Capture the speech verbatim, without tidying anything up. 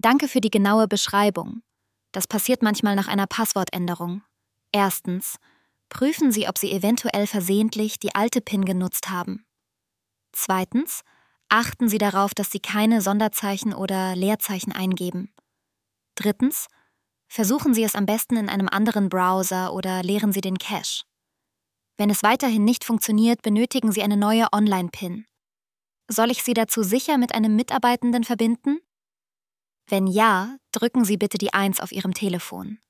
Danke für die genaue Beschreibung. Das passiert manchmal nach einer Passwortänderung. Erstens, prüfen Sie, ob Sie eventuell versehentlich die alte PIN genutzt haben. Zweitens, achten Sie darauf, dass Sie keine Sonderzeichen oder Leerzeichen eingeben. Drittens, versuchen Sie es am besten in einem anderen Browser oder leeren Sie den Cache. Wenn es weiterhin nicht funktioniert, benötigen Sie eine neue Online-PIN. Soll ich Sie dazu sicher mit einem Mitarbeitenden verbinden? Wenn ja, drücken Sie bitte die eins auf Ihrem Telefon.